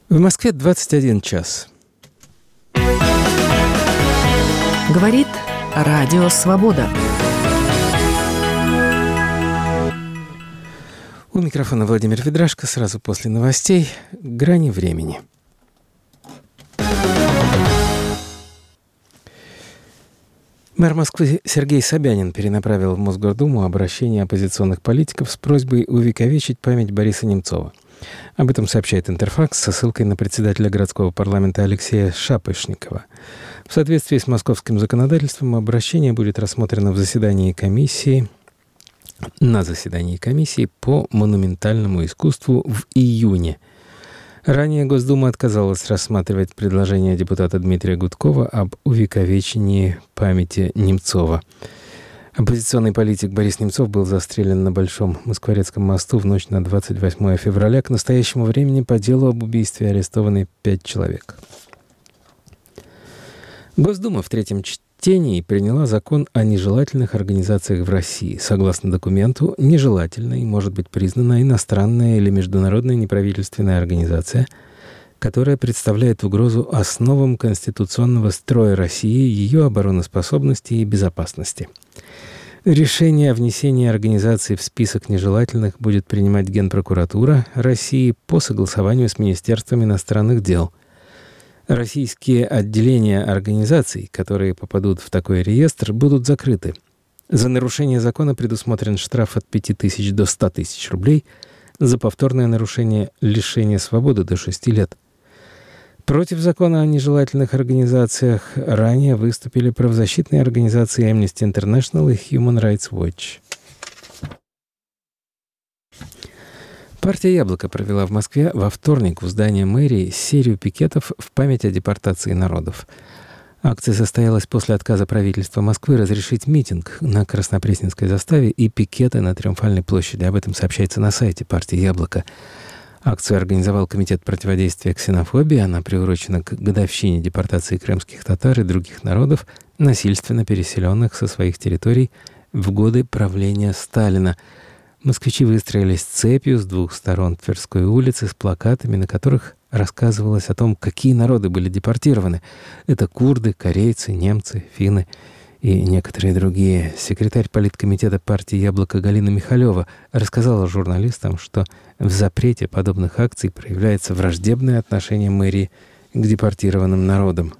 В Москве 21 час. Говорит Радио Свобода. У микрофона Владимир Ведрашко. Сразу после новостей «Грани времени». Мэр Москвы Сергей Собянин перенаправил в Мосгордуму обращение оппозиционных политиков с просьбой увековечить память Бориса Немцова. Об этом сообщает Интерфакс со ссылкой на председателя городского парламента Алексея Шапошникова. В соответствии с московским законодательством обращение будет рассмотрено на заседании комиссии по монументальному искусству в июне. Ранее Госдума отказалась рассматривать предложение депутата Дмитрия Гудкова об увековечении памяти Немцова. Оппозиционный политик Борис Немцов был застрелен на Большом Москворецком мосту в ночь на 28 февраля. К настоящему времени по делу об убийстве арестованы 5 человек. Госдума в третьем чтении приняла закон о нежелательных организациях в России. Согласно документу, нежелательной может быть признана иностранная или международная неправительственная организация, которая представляет угрозу основам конституционного строя России, ее обороноспособности и безопасности. Решение о внесении организации в список нежелательных будет принимать Генпрокуратура России по согласованию с Министерством иностранных дел. Российские отделения организаций, которые попадут в такой реестр, будут закрыты. За нарушение закона предусмотрен штраф от 5000 до 100 тысяч рублей, за повторное нарушение лишения свободы до 6 лет. Против закона о нежелательных организациях ранее выступили правозащитные организации Amnesty International и Human Rights Watch. Партия «Яблоко» провела в Москве во вторник у здания мэрии серию пикетов в память о депортации народов. Акция состоялась после отказа правительства Москвы разрешить митинг на Краснопресненской заставе и пикеты на Триумфальной площади. Об этом сообщается на сайте партии «Яблоко». Акцию организовал Комитет противодействия ксенофобии. Она приурочена к годовщине депортации крымских татар и других народов, насильственно переселенных со своих территорий в годы правления Сталина. Москвичи выстроились цепью с двух сторон Тверской улицы с плакатами, на которых рассказывалось о том, какие народы были депортированы. Это курды, корейцы, немцы, финны и некоторые другие. Секретарь политкомитета партии «Яблоко» Галина Михалева рассказала журналистам, что в запрете подобных акций проявляется враждебное отношение мэрии к депортированным народам.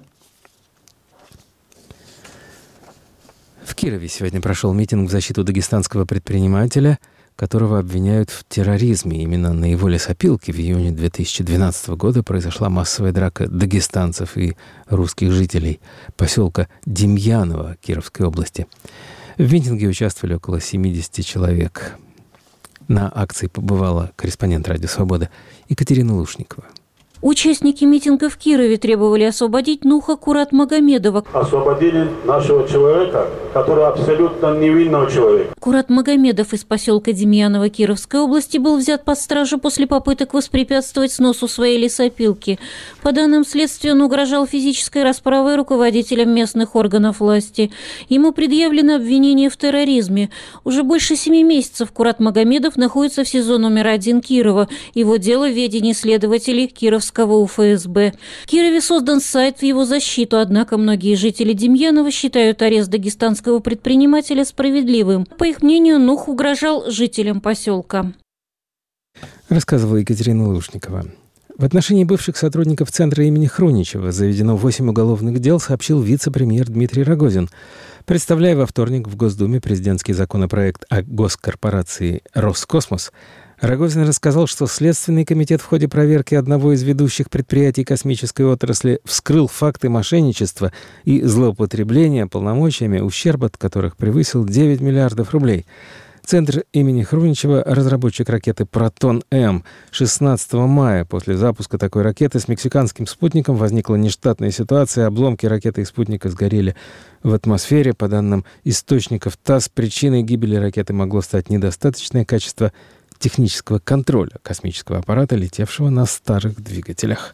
В Кирове сегодня прошел митинг в защиту дагестанского предпринимателя, которого обвиняют в терроризме. Именно на его лесопилке в июне 2012 года произошла массовая драка дагестанцев и русских жителей поселка Демьяново Кировской области. В митинге участвовали около 70 человек. На акции побывала корреспондент «Радио Свобода» Екатерина Лушникова. Участники митинга в Кирове требовали освободить Нуха Курат-Магомедова. Освободили нашего человека, который абсолютно невинного человека. Курат Магомедов из поселка Демьяново Кировской области был взят под стражу после попыток воспрепятствовать сносу своей лесопилки. По данным следствия, он угрожал физической расправой руководителям местных органов власти. Ему предъявлено обвинение в терроризме. Уже больше 7 месяцев Курат Магомедов находится в СИЗО номер 1 Кирова. Его дело в ведении следователей Кировского УФСБ. В Кирове создан сайт в его защиту, однако многие жители Демьянова считают арест дагестанского предпринимателя справедливым. По их мнению, Нух угрожал жителям поселка. Рассказывала Екатерина Лушникова. В отношении бывших сотрудников Центра имени Хруничева заведено 8 уголовных дел, сообщил вице-премьер Дмитрий Рогозин. Представляя во вторник в Госдуме президентский законопроект о госкорпорации «Роскосмос», Рогозин рассказал, что Следственный комитет в ходе проверки одного из ведущих предприятий космической отрасли вскрыл факты мошенничества и злоупотребления полномочиями, ущерб от которых превысил 9 миллиардов рублей. Центр имени Хруничева, разработчик ракеты «Протон-М». 16 мая после запуска такой ракеты с мексиканским спутником возникла нештатная ситуация. Обломки ракеты и спутника сгорели в атмосфере. По данным источников ТАСС, причиной гибели ракеты могло стать недостаточное качество технического контроля космического аппарата, летевшего на старых двигателях.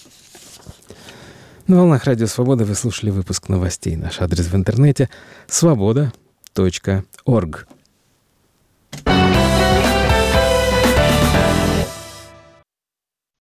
На волнах Радио Свобода вы слушали выпуск новостей. Наш адрес в интернете — svoboda.org.